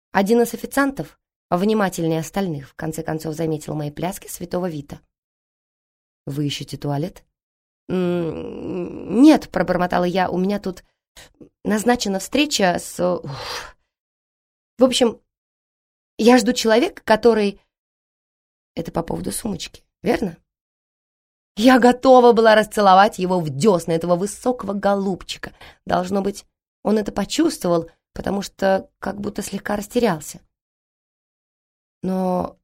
Один из официантов, внимательнее остальных, в конце концов заметил мои пляски святого Вита. «Вы ищете туалет?» «Нет», — пробормотала я, — «у меня тут назначена встреча с... В общем, я жду человека, который...» «Это по поводу сумочки, верно?» Я готова была расцеловать его в десны, этого высокого голубчика. Должно быть, он это почувствовал, потому что как будто слегка растерялся. Но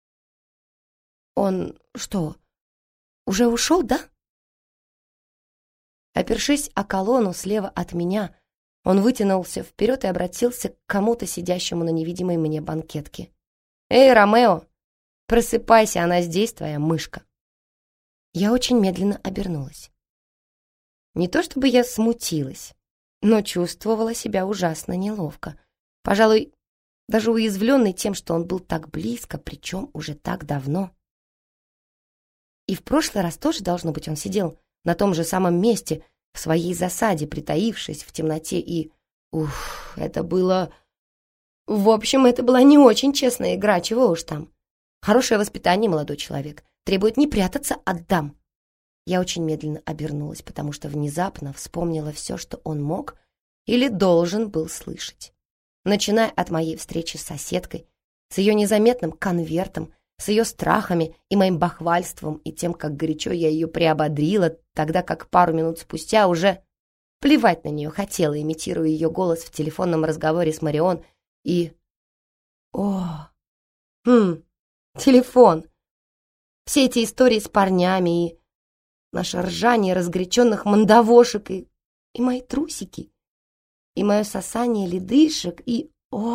он что, уже ушел, да? Опершись о колонну слева от меня, он вытянулся вперед и обратился к кому-то, сидящему на невидимой мне банкетке. «Эй, Ромео, просыпайся, она здесь, твоя мышка». Я очень медленно обернулась. Не то чтобы я смутилась, но чувствовала себя ужасно неловко. Пожалуй, даже уязвленной тем, что он был так близко, причем уже так давно. И в прошлый раз тоже, должно быть, он сидел на том же самом месте, в своей засаде, притаившись в темноте, и... это было... В общем, это была не очень честная игра, чего уж там. Хорошее воспитание, молодой человек, требует не прятаться от дам. Я очень медленно обернулась, потому что внезапно вспомнила все, что он мог или должен был слышать. Начиная от моей встречи с соседкой, с ее незаметным конвертом, с ее страхами и моим бахвальством, и тем, как горячо я ее приободрила, тогда как пару минут спустя уже плевать на нее хотела, имитируя ее голос в телефонном разговоре с Марион, и... телефон! Все эти истории с парнями и наше ржание разгоряченных мандавошек и мои трусики, и мое сосание ледышек, и...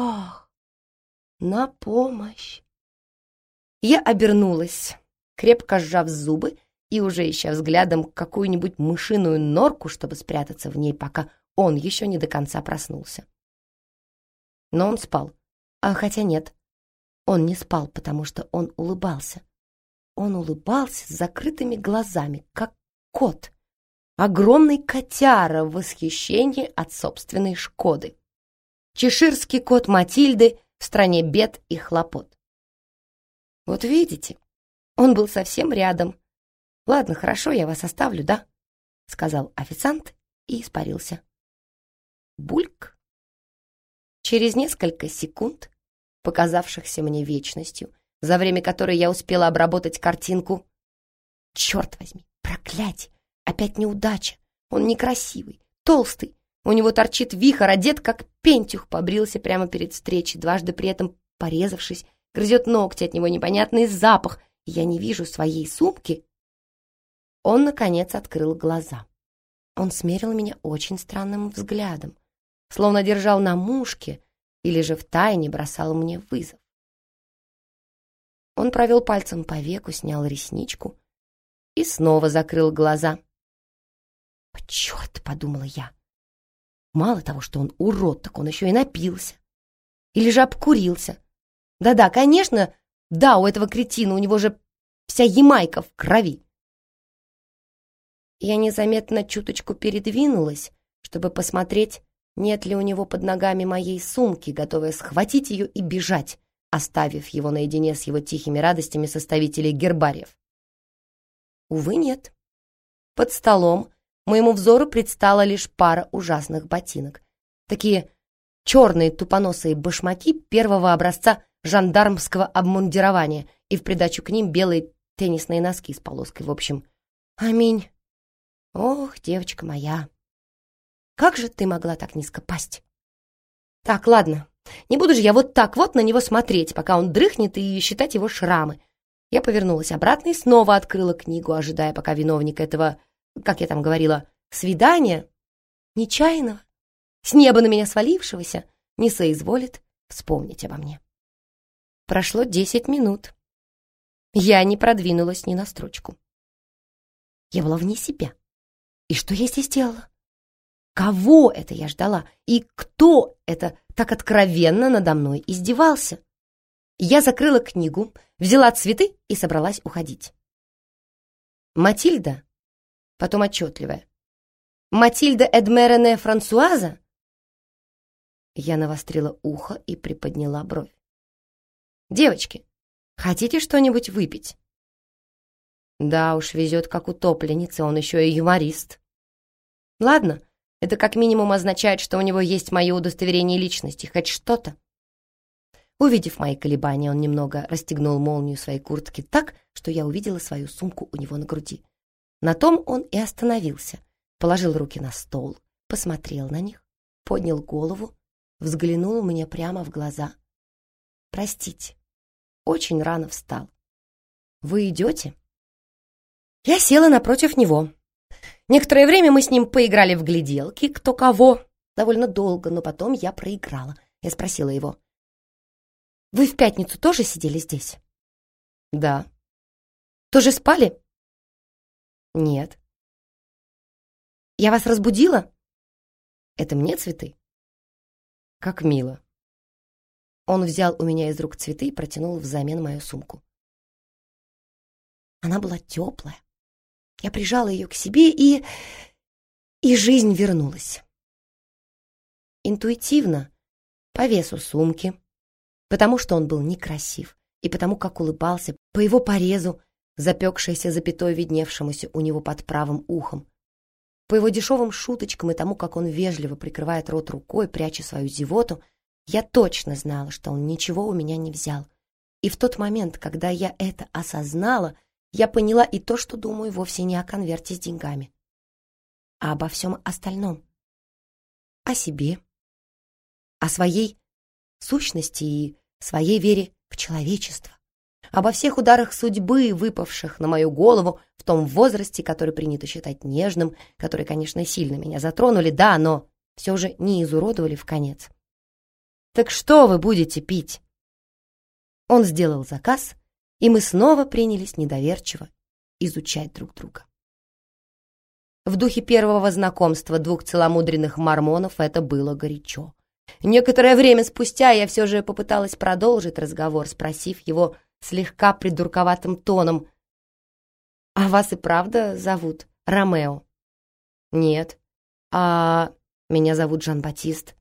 на помощь! Я обернулась, крепко сжав зубы и уже ища взглядом какую-нибудь мышиную норку, чтобы спрятаться в ней, пока он еще не до конца проснулся. Но он спал. Хотя нет, он не спал, потому что он улыбался. Он улыбался с закрытыми глазами, как кот. Огромный котяра в восхищении от собственной Шкоды. Чеширский кот Матильды в стране бед и хлопот. Вот видите, он был совсем рядом. «Ладно, хорошо, я вас оставлю, да?» — сказал официант и испарился. Бульк. Через несколько секунд, показавшихся мне вечностью, за время которой я успела обработать картинку. Черт возьми, проклятие! Опять неудача! Он некрасивый, толстый, у него торчит вихор, одет как пентюх, побрился прямо перед встречей, дважды при этом порезавшись, грызет ногти, от него непонятный запах, и я не вижу своей сумки. Он, наконец, открыл глаза. Он смерил меня очень странным взглядом, словно держал на мушке или же втайне бросал мне вызов. Он провел пальцем по веку, снял ресничку и снова закрыл глаза. «Черт!» — подумала я. Мало того, что он урод, так он еще и напился. Или же обкурился. Да-да, конечно, да, у этого кретина, у него же вся Ямайка в крови. Я незаметно чуточку передвинулась, чтобы посмотреть, нет ли у него под ногами моей сумки, готовая схватить ее и бежать, оставив его наедине с его тихими радостями составителей гербариев. Увы, нет. Под столом моему взору предстала лишь пара ужасных ботинок. Такие черные тупоносые башмаки первого образца жандармского обмундирования и в придачу к ним белые теннисные носки с полоской. В общем, аминь. Ох, девочка моя, как же ты могла так низко пасть? Так, ладно, не буду же я вот так вот на него смотреть, пока он дрыхнет, и считать его шрамы. Я повернулась обратно и снова открыла книгу, ожидая, пока виновник этого, как я там говорила, свидания, нечаянного, с неба на меня свалившегося, не соизволит вспомнить обо мне. Прошло 10 минут. Я не продвинулась ни на строчку. Я была вне себя. И что я здесь делала? Кого это я ждала? И кто это так откровенно надо мной издевался? Я закрыла книгу, взяла цветы и собралась уходить. Матильда, потом отчетливая. Матильда Эдмерене Франсуаза? Я навострила ухо и приподняла бровь. «Девочки, хотите что-нибудь выпить?» Да уж, везет как утопленница, он еще и юморист. Ладно, это как минимум означает, что у него есть мое удостоверение личности, хоть что-то. Увидев мои колебания, он немного расстегнул молнию своей куртки так, что я увидела свою сумку у него на груди. На том он и остановился, положил руки на стол, посмотрел на них, поднял голову, взглянул мне прямо в глаза. «Простите, очень рано встал. Вы идете?» Я села напротив него. Некоторое время мы с ним поиграли в гляделки, кто кого, довольно долго, но потом я проиграла. Я спросила его: «Вы в пятницу тоже сидели здесь?» «Да». «Тоже спали?» «Нет». «Я вас разбудила?» «Это мне цветы?» «Как мило». Он взял у меня из рук цветы и протянул взамен мою сумку. Она была теплая. Я прижала ее к себе, и жизнь вернулась. Интуитивно, по весу сумки, потому что он был некрасив, и потому как улыбался, по его порезу, запекшейся запятой, видневшемуся у него под правым ухом, по его дешевым шуточкам и тому, как он вежливо прикрывает рот рукой, пряча свою зевоту, я точно знала, что он ничего у меня не взял. И в тот момент, когда я это осознала, я поняла и то, что думаю вовсе не о конверте с деньгами, а обо всем остальном. О себе, о своей сущности и своей вере в человечество, обо всех ударах судьбы, выпавших на мою голову в том возрасте, который принято считать нежным, которые, конечно, сильно меня затронули, да, но все же не изуродовали вконец. «Так что вы будете пить?» Он сделал заказ, и мы снова принялись недоверчиво изучать друг друга. В духе первого знакомства двух целомудренных мормонов это было горячо. Некоторое время спустя я все же попыталась продолжить разговор, спросив его слегка придурковатым тоном: «А вас и правда зовут Ромео?» «Нет». «А меня зовут Жан-Батист».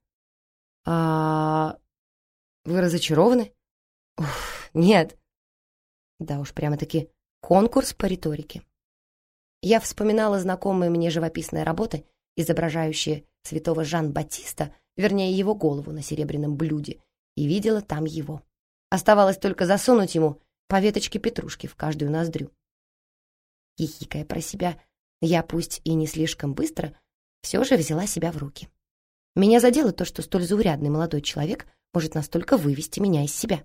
«А вы разочарованы?» «Уф, нет». Да уж, прямо-таки конкурс по риторике. Я вспоминала знакомые мне живописные работы, изображающие святого Жан-Батиста, вернее, его голову на серебряном блюде, и видела там его. Оставалось только засунуть ему по веточке петрушки в каждую ноздрю. Хихикая про себя, я, пусть и не слишком быстро, все же взяла себя в руки. Меня задело то, что столь заурядный молодой человек может настолько вывести меня из себя.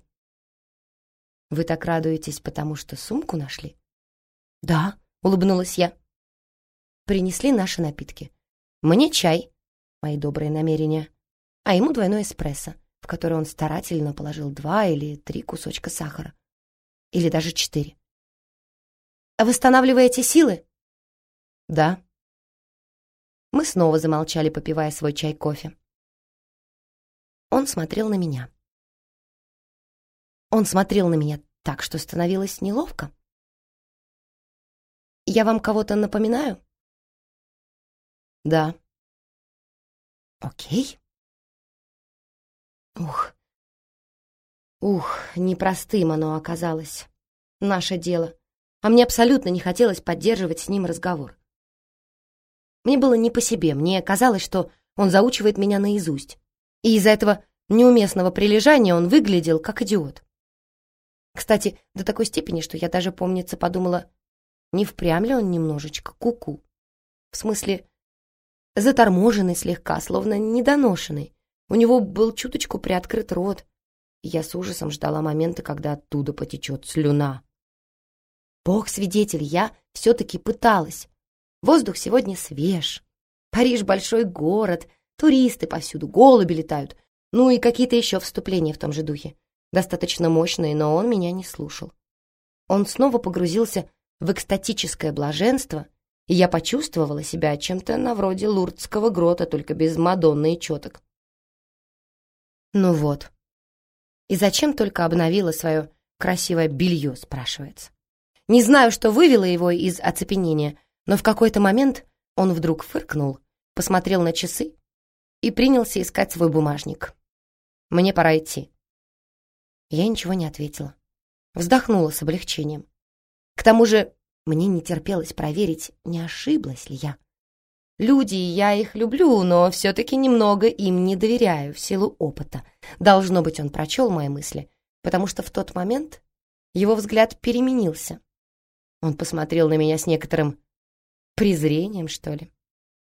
«Вы так радуетесь, потому что сумку нашли?» «Да», — улыбнулась я. Принесли наши напитки. Мне чай, мои добрые намерения, а ему двойной эспрессо, в который он старательно положил 2 или 3 кусочка сахара. Или даже 4. «Восстанавливаете силы?» «Да». Мы снова замолчали, попивая свой чай-кофе. Он смотрел на меня. Он смотрел на меня так, что становилось неловко. «Я вам кого-то напоминаю?» «Да». «Окей». Непростым оно оказалось. Наше дело. А мне абсолютно не хотелось поддерживать с ним разговор. Мне было не по себе, мне казалось, что он заучивает меня наизусть. И из-за этого неуместного прилежания он выглядел как идиот. Кстати, до такой степени, что я даже, помнится, подумала, не впрямь ли он немножечко куку. В смысле, заторможенный слегка, словно недоношенный. У него был чуточку приоткрыт рот. И я с ужасом ждала момента, когда оттуда потечет слюна. Бог свидетель, я все-таки пыталась. Воздух сегодня свеж. Париж — большой город, туристы повсюду, голуби летают. Ну и какие-то еще вступления в том же духе. Достаточно мощные, но он меня не слушал. Он снова погрузился в экстатическое блаженство, и я почувствовала себя чем-то на вроде лурдского грота, только без Мадонны и четок. Ну вот. И зачем только обновила свое красивое белье, спрашивается. Не знаю, что вывело его из оцепенения, но в какой-то момент он вдруг фыркнул, посмотрел на часы и принялся искать свой бумажник. Мне пора идти». Я ничего не ответила. Вздохнула с облегчением. К тому же мне не терпелось проверить, не ошиблась ли я. Люди, я их люблю, но все-таки немного им не доверяю в силу опыта. Должно быть, он прочел мои мысли, потому что в тот момент его взгляд переменился. Он посмотрел на меня с некоторым презрением, что ли.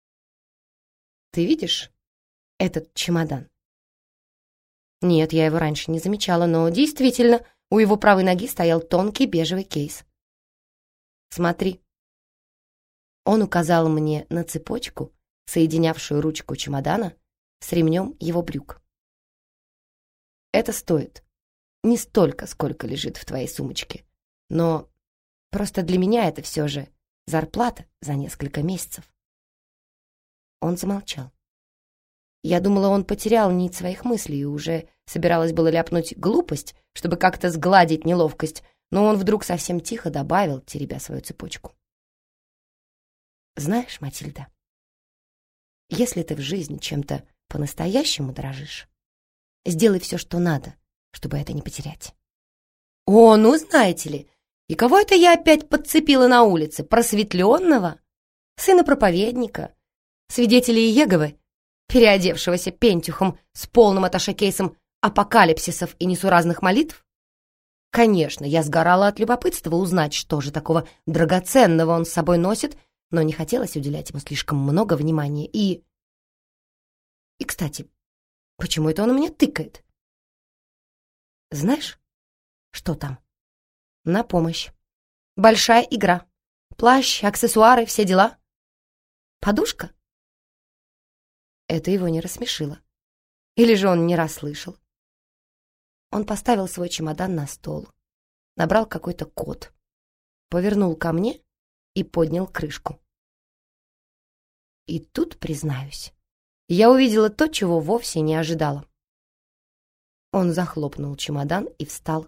«Ты видишь этот чемодан?» Нет, я его раньше не замечала, но действительно, у его правой ноги стоял тонкий бежевый кейс. «Смотри». Он указал мне на цепочку, соединявшую ручку чемодана с ремнем его брюк. «Это стоит не столько, сколько лежит в твоей сумочке, но просто для меня это все же зарплата за несколько месяцев». Он замолчал. Я думала, он потерял нить своих мыслей и уже собиралась было ляпнуть глупость, чтобы как-то сгладить неловкость, но он вдруг совсем тихо добавил, теребя свою цепочку. «Знаешь, Матильда, если ты в жизни чем-то по-настоящему дорожишь, сделай все, что надо, чтобы это не потерять». «О, ну знаете ли, и кого это я опять подцепила на улице? Просветленного? Сына проповедника? Свидетелей Иеговы, переодевшегося пентюхом с полным аташекейсом апокалипсисов и несуразных молитв? Конечно, я сгорала от любопытства узнать, что же такого драгоценного он с собой носит, но не хотелось уделять ему слишком много внимания. И, кстати, почему это он у меня тыкает? Знаешь, что там? На помощь. Большая игра. Плащ, аксессуары, все дела. Подушка? Это его не рассмешило. Или же он не расслышал. Он поставил свой чемодан на стол, набрал какой-то код, повернул ко мне и поднял крышку. И тут, признаюсь, я увидела то, чего вовсе не ожидала. Он захлопнул чемодан и встал.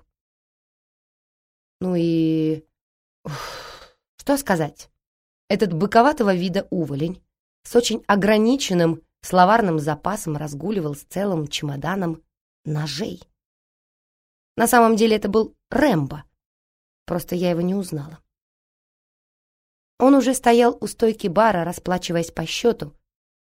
Ну и... что сказать? Этот быковатого вида уволень с очень ограниченным словарным запасом разгуливал с целым чемоданом ножей. На самом деле это был Рэмбо, просто я его не узнала. Он уже стоял у стойки бара, расплачиваясь по счету.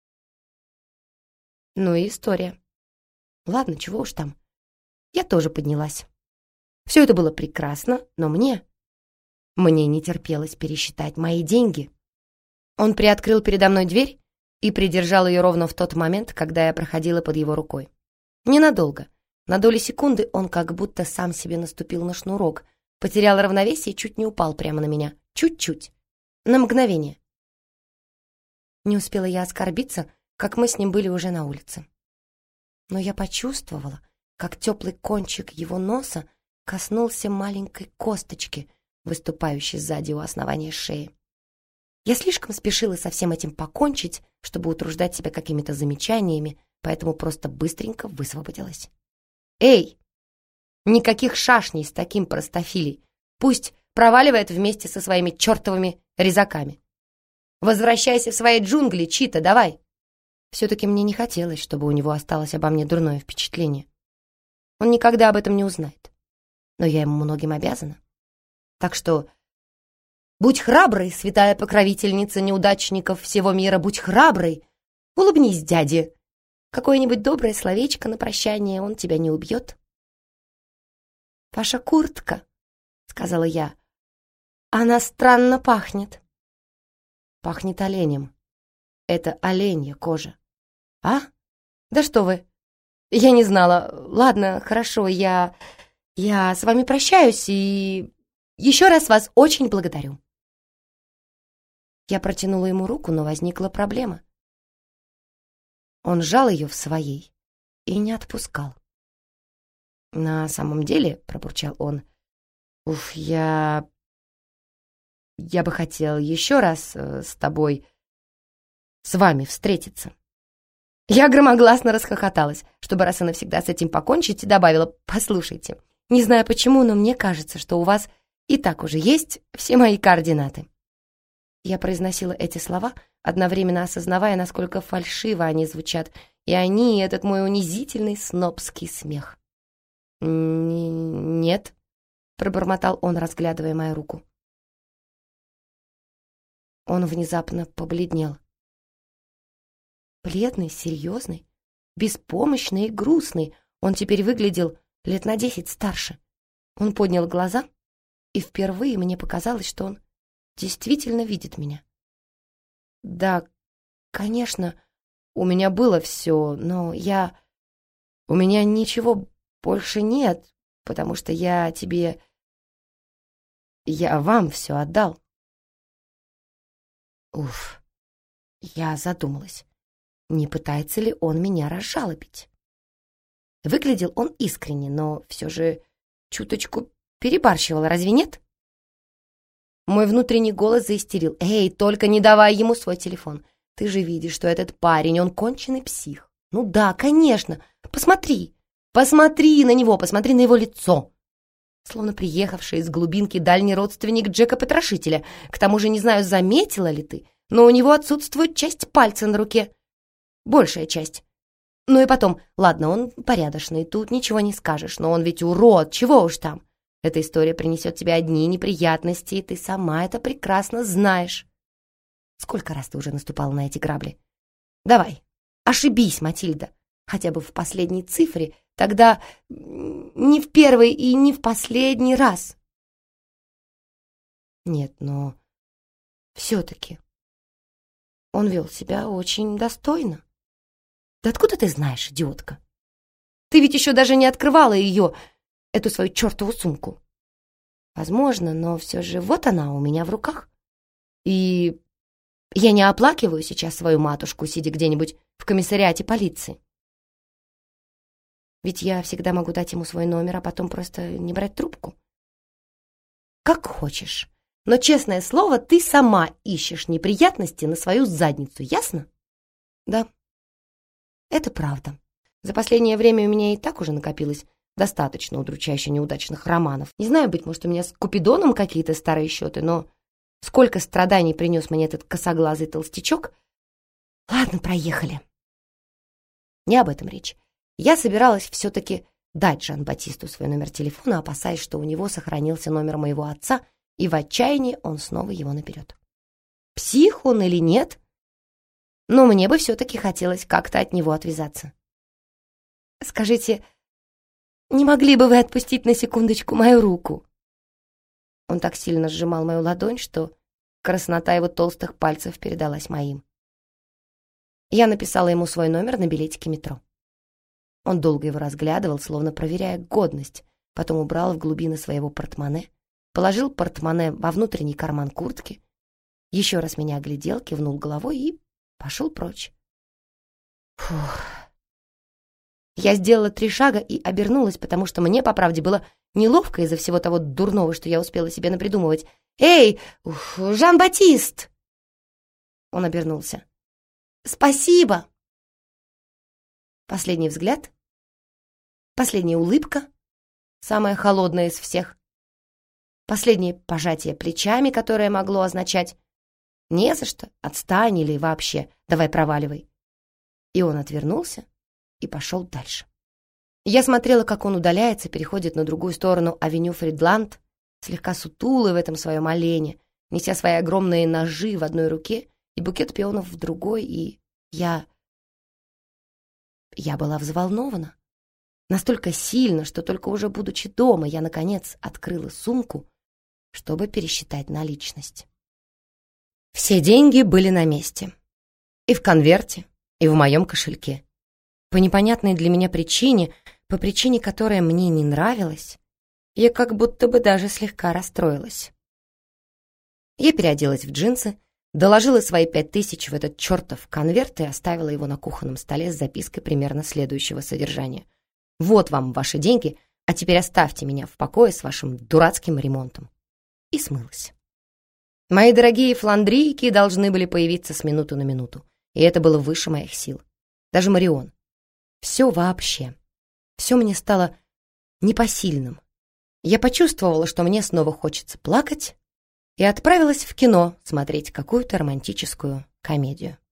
Ну и история. Ладно, чего уж там. Я тоже поднялась. Все это было прекрасно, но мне не терпелось пересчитать мои деньги. Он приоткрыл передо мной дверь и придержал ее ровно в тот момент, когда я проходила под его рукой. Ненадолго. На доли секунды он как будто сам себе наступил на шнурок, потерял равновесие и чуть не упал прямо на меня. Чуть-чуть. На мгновение. Не успела я оскорбиться, как мы с ним были уже на улице. Но я почувствовала, как теплый кончик его носа коснулся маленькой косточки, выступающей сзади у основания шеи. Я слишком спешила со всем этим покончить, чтобы утруждать себя какими-то замечаниями, поэтому просто быстренько высвободилась. «Эй! Никаких шашней с таким простофилей! Пусть проваливает вместе со своими чертовыми резаками! Возвращайся в свои джунгли, Чита, давай!» Все-таки мне не хотелось, чтобы у него осталось обо мне дурное впечатление. Он никогда об этом не узнает. Но я ему многим обязана. Так что будь храброй, святая покровительница неудачников всего мира, будь храброй! Улыбнись дяде! Какое-нибудь доброе словечко на прощание, он тебя не убьет. «Ваша куртка», — сказала я, — «она странно пахнет». «Пахнет оленем. Это оленья кожа». «А? Да что вы! Я не знала. Ладно, хорошо, я с вами прощаюсь и еще раз вас очень благодарю». Я протянула ему руку, но возникла проблема. Он сжал ее в своей и не отпускал. «На самом деле, — пробурчал он, — я бы хотел еще раз с вами встретиться». Я громогласно расхохоталась, чтобы раз и навсегда с этим покончить, и добавила: «Послушайте, не знаю почему, но мне кажется, что у вас и так уже есть все мои координаты». Я произносила эти слова, одновременно осознавая, насколько фальшиво они звучат, и они, и этот мой унизительный снобский смех. «Нет», — пробормотал он, разглядывая мою руку. Он внезапно побледнел. Бледный, серьезный, беспомощный и грустный. Он теперь выглядел лет на 10 старше. Он поднял глаза, и впервые мне показалось, что он действительно видит меня. «Да, конечно, у меня было все, но у меня ничего больше нет, потому что я вам все отдал». Уф, я задумалась, не пытается ли он меня разжалобить. Выглядел он искренне, но все же чуточку перебарщивал, разве нет? Мой внутренний голос заистерил: «Эй, только не давай ему свой телефон. Ты же видишь, что этот парень, он конченый псих. Ну да, конечно. Посмотри на него, посмотри на его лицо». Словно приехавший из глубинки дальний родственник Джека Потрошителя. К тому же, не знаю, заметила ли ты, но у него отсутствует часть пальца на руке. Большая часть. Ну и потом, ладно, он порядочный, тут ничего не скажешь, но он ведь урод, чего уж там. Эта история принесет тебе одни неприятности, и ты сама это прекрасно знаешь. Сколько раз ты уже наступала на эти грабли? Давай, ошибись, Матильда, хотя бы в последней цифре, тогда не в первый и не в последний раз. Нет, но все-таки он вел себя очень достойно. Да откуда ты знаешь, идиотка? Ты ведь еще даже не открывала ее, эту свою чертову сумку. Возможно, но все же вот она у меня в руках. И я не оплакиваю сейчас свою матушку, сидя где-нибудь в комиссариате полиции. Ведь я всегда могу дать ему свой номер, а потом просто не брать трубку. Как хочешь. Но, честное слово, ты сама ищешь неприятности на свою задницу, ясно? Да, это правда. За последнее время у меня и так уже накопилось достаточно удручающе неудачных романов. Не знаю, быть может, у меня с Купидоном какие-то старые счеты, но сколько страданий принес мне этот косоглазый толстячок. Ладно, проехали. Не об этом речь. Я собиралась все-таки дать Жан-Батисту свой номер телефона, опасаясь, что у него сохранился номер моего отца, и в отчаянии он снова его наберет. Псих он или нет, но мне бы все-таки хотелось как-то от него отвязаться. «Скажите, не могли бы вы отпустить на секундочку мою руку?» Он так сильно сжимал мою ладонь, что краснота его толстых пальцев передалась моим. Я написала ему свой номер на билетике метро. Он долго его разглядывал, словно проверяя годность, потом убрал в глубины своего портмоне, положил портмоне во внутренний карман куртки, еще раз меня оглядел, кивнул головой и пошел прочь. Фух. Я сделала 3 шага и обернулась, потому что мне, по правде, было неловко из-за всего того дурного, что я успела себе напридумывать. «Эй, Жан-Батист!» Он обернулся. «Спасибо!» Последний взгляд, последняя улыбка, самая холодная из всех, последнее пожатие плечами, которое могло означать «не за что, отстань» или вообще «давай проваливай». И он отвернулся и пошел дальше. Я смотрела, как он удаляется, переходит на другую сторону авеню Фридланд, слегка сутулый в этом своем олене, неся свои огромные ножи в одной руке и букет пионов в другой, и я была взволнована. Настолько сильно, что только уже будучи дома, я, наконец, открыла сумку, чтобы пересчитать наличность. Все деньги были на месте. И в конверте, и в моем кошельке. По непонятной для меня причине, по причине, которая мне не нравилась, я как будто бы даже слегка расстроилась. Я переоделась в джинсы, доложила свои 5000 в этот чертов конверт и оставила его на кухонном столе с запиской примерно следующего содержания. «Вот вам ваши деньги, а теперь оставьте меня в покое с вашим дурацким ремонтом». И смылась. Мои дорогие фландрийки должны были появиться с минуты на минуту, и это было выше моих сил. Даже Марион. Все вообще. Все мне стало непосильным. Я почувствовала, что мне снова хочется плакать, и отправилась в кино смотреть какую-то романтическую комедию.